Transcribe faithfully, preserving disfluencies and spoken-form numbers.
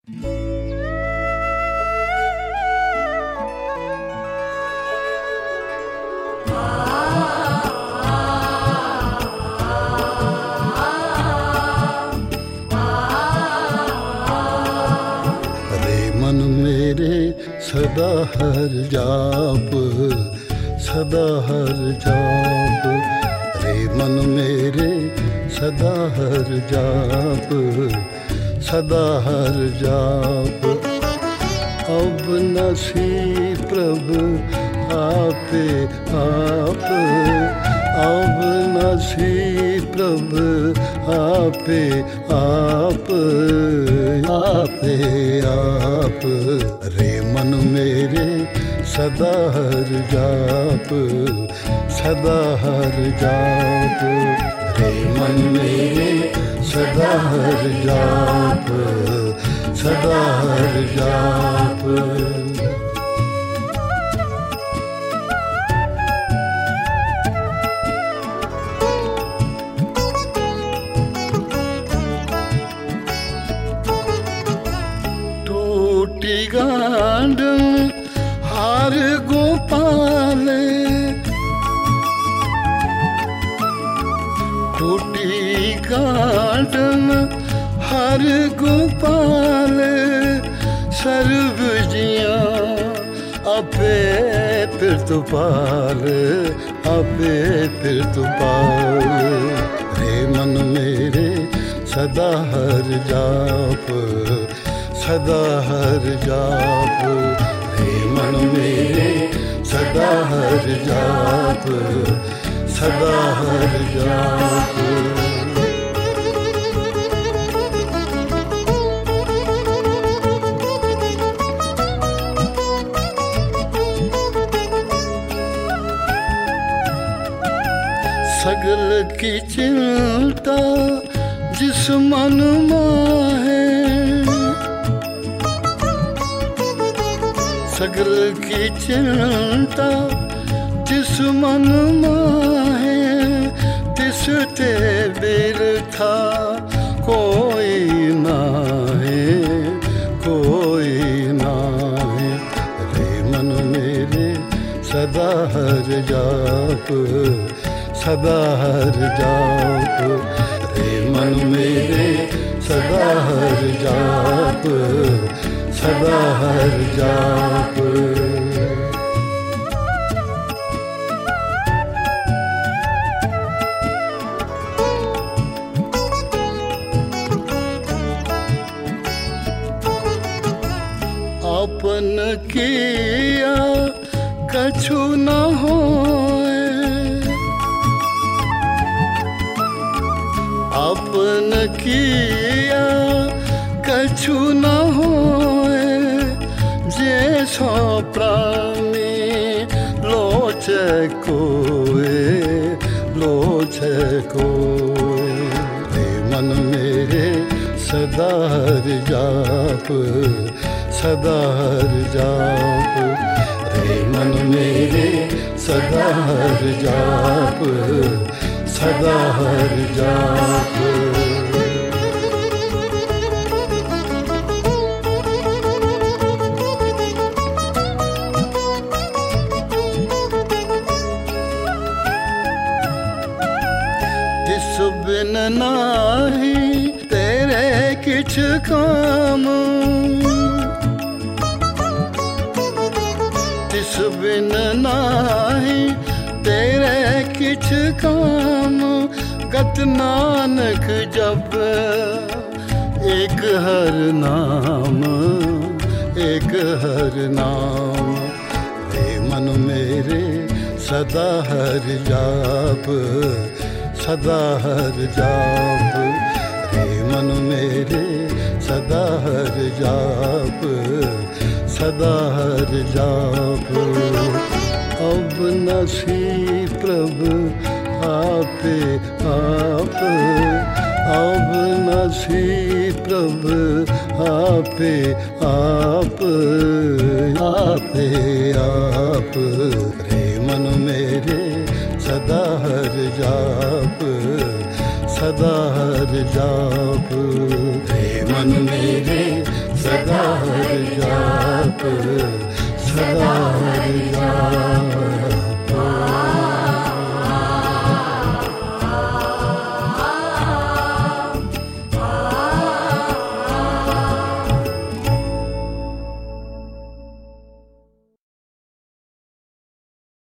सदा हर जाप सदा हर जाप रे मन मेरे सदा हर जाप सदा हर जाप। अब नसी प्रभु आपे आप अब नसी प्रभु आपे आप आपे आप रे मन मेरे सदा हर जाप सदा हर जाप रे मन मेरे सदा हर जाप सदा हर जाप। टूटी गांड हार गोपाल टूटी गांड हर गोपाल सर्व जिया आपे फिर तो पाल आपे फिर तो पाल रे मन मेरे सदा हर जाप सदा हर जाप रे मन मेरे सदा हर जाप सदा हर जाप। सगल की चिंता जिस मन माहे सगल की चिंता जिस मन माहे तिस ते बिरथा कोई नाहे कोई नाहे रे मन मेरे सदा हर जाप सदा हर जाप रे मन मेरे सदा हर जाप सदा हर जाप। अपन किया कछु न होए अपन किया कछु न होए जे सो प्राणी लोचे कोए लोचे कोए रे मन मेरे सदा हर जाप सदा हर जाप रे मन मेरे सदा हर जाप सदा हर जाप। तिस बिन नाही तेरे किछ काम तिस बिन नाही तेरे किछ काम गत नानक जप एक हर नाम एक हर नाम रे मन मेरे सदा हर जाप सदा हर जाप रे मन मेरे सदा हर जाप सदा हर जाप। अब नसी प्रभु आपे आप अब नसी प्रभु आपे आप आपे आप रे मन मेरे सदा हर जाप सदा हर जाप रे मन मेरे सदा हरि जाप, सदा हरि जाप।